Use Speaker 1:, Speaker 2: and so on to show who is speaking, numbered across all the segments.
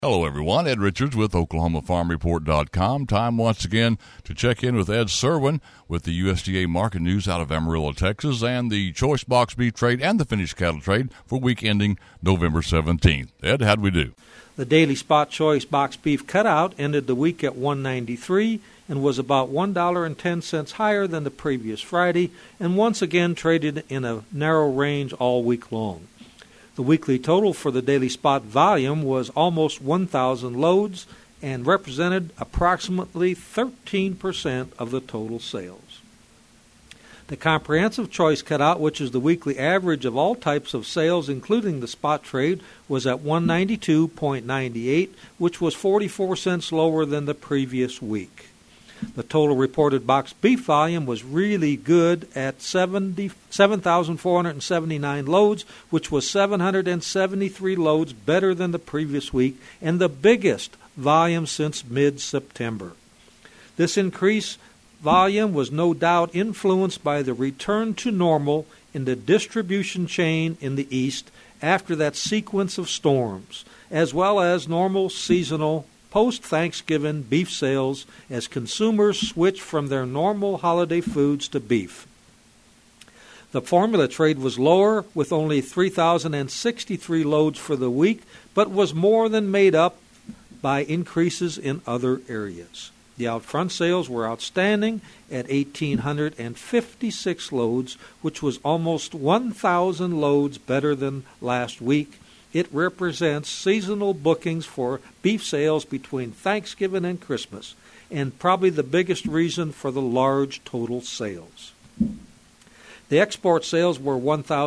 Speaker 1: Hello, everyone. Ed Richards with OklahomaFarmReport.com. Time once again to check in with Ed Serwin with the USDA market news out of Amarillo, Texas, and the choice box beef trade and the finished cattle trade for week ending November 17th. Ed, how'd we do?
Speaker 2: The daily spot choice box beef cutout ended the week at $1.93 and was about $1.10 higher than the previous Friday, and once again traded in a narrow range all week long. The weekly total for the daily spot volume was almost 1,000 loads and represented approximately 13% of the total sales. The comprehensive choice cutout, which is the weekly average of all types of sales, including the spot trade, was at 192.98, which was 44 cents lower than the previous week. The total reported box beef volume was really good at 7,479 loads, which was 773 loads better than the previous week and the biggest volume since mid-September. This increased volume was no doubt influenced by the return to normal in the distribution chain in the East after that sequence of storms, as well as normal seasonal post-Thanksgiving beef sales as consumers switch from their normal holiday foods to beef. The formula trade was lower with only 3,063 loads for the week, but was more than made up by increases in other areas. The out front sales were outstanding at 1,856 loads, which was almost 1,000 loads better than last week. It represents seasonal bookings for beef sales between Thanksgiving and Christmas, and probably the biggest reason for the large total sales. The export sales were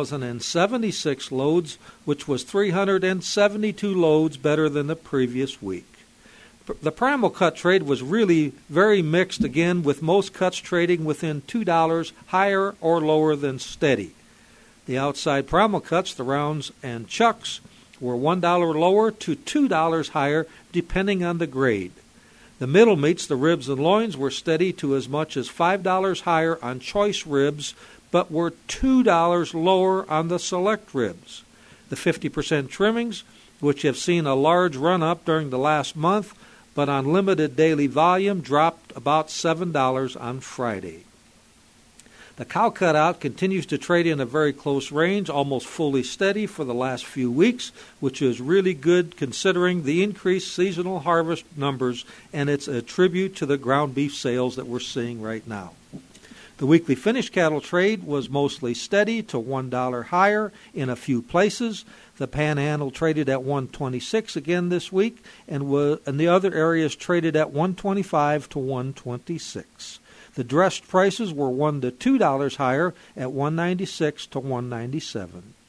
Speaker 2: 1,076 loads, which was 372 loads better than the previous week. The primal cut trade was really very mixed again, with most cuts trading within $2 higher or lower than steady. The outside primal cuts, the rounds and chucks, were $1 lower to $2 higher depending on the grade. The middle meats, the ribs and loins, were steady to as much as $5 higher on choice ribs, but were $2 lower on the select ribs. The 50% trimmings, which have seen a large run-up during the last month, but on limited daily volume, dropped about $7 on Friday. The cow cutout continues to trade in a very close range, almost fully steady for the last few weeks, which is really good considering the increased seasonal harvest numbers, and it's a tribute to the ground beef sales that we're seeing right now. The weekly finished cattle trade was mostly steady to $1 higher in a few places. The Panhandle traded at $126 again this week, and the other areas traded at $125 to $126. The dressed prices were $1 to $2 higher at $196 to $197.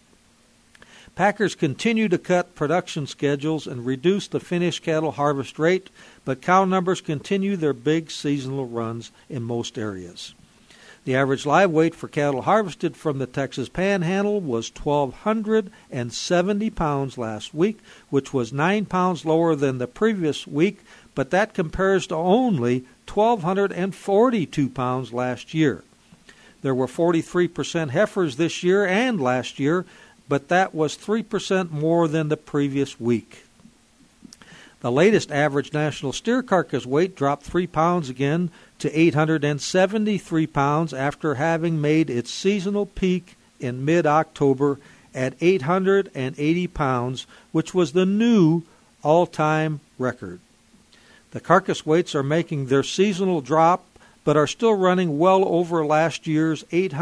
Speaker 2: Packers continue to cut production schedules and reduce the finished cattle harvest rate, but cow numbers continue their big seasonal runs in most areas. The average live weight for cattle harvested from the Texas Panhandle was 1,270 pounds last week, which was 9 pounds lower than the previous week, but that compares to only 1,242 pounds last year. There were 43% heifers this year and last year, but that was 3% more than the previous week. The latest average national steer carcass weight dropped 3 pounds again to 873 pounds after having made its seasonal peak in mid-October at 880 pounds, which was the new all-time record. The carcass weights are making their seasonal drop, but are still running well over last year's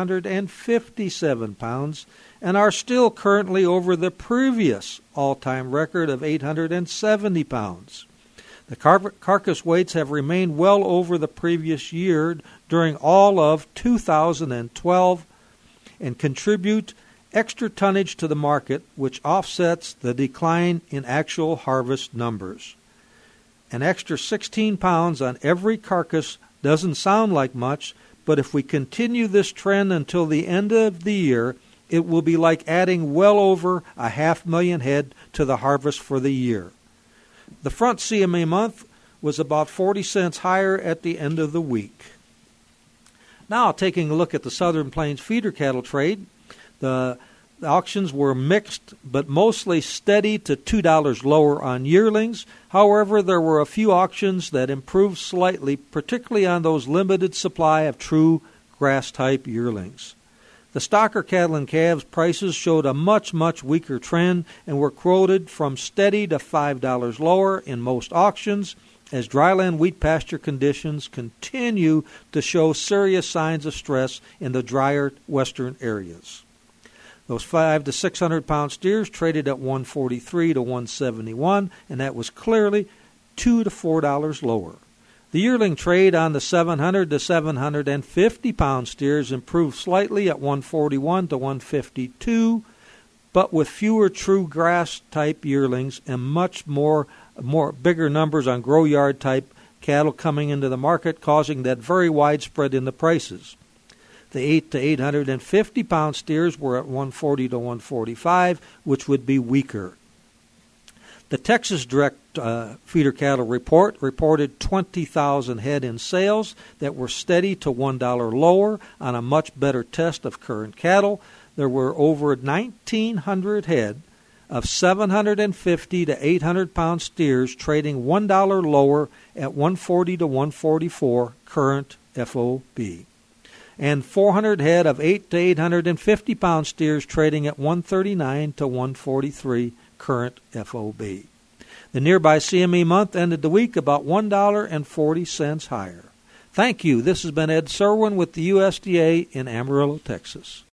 Speaker 2: 857 pounds, and are still currently over the previous all-time record of 870 pounds. The carcass weights have remained well over the previous year during all of 2012 and contribute extra tonnage to the market, which offsets the decline in actual harvest numbers. An extra 16 pounds on every carcass doesn't sound like much, but if we continue this trend until the end of the year, it will be like adding well over 500,000 head to the harvest for the year. The front CMA month was about 40 cents higher at the end of the week. Now, taking a look at the Southern Plains feeder cattle trade, the The auctions were mixed, but mostly steady to $2 lower on yearlings. However, there were a few auctions that improved slightly, particularly on those limited supply of true grass-type yearlings. The stocker cattle and calves prices showed a much weaker trend and were quoted from steady to $5 lower in most auctions, as dryland wheat pasture conditions continue to show serious signs of stress in the drier western areas. Those 500 to 600 pound steers traded at $143 to $171, and that was clearly $2 to $4 lower. The yearling trade on the 700 to 750 pound steers improved slightly at $141 to $152, but with fewer true grass type yearlings and much more bigger numbers on grow yard type cattle coming into the market, causing that very wide spread in the prices. The 8 to 850 pound steers were at $140 to $145, which would be weaker. The Texas Direct Feeder Cattle Report reported 20,000 head in sales that were steady to $1 lower on a much better test of current cattle. There were over 1,900 head of 750 to 800 pound steers trading $1 lower at $140 to $144 current FOB, and 400 head of 8 to 850 pound steers trading at $139 to $143 current FOB. The nearby CME month ended the week about $1.40 higher. Thank you. This has been Ed Serwin with the USDA in Amarillo, Texas.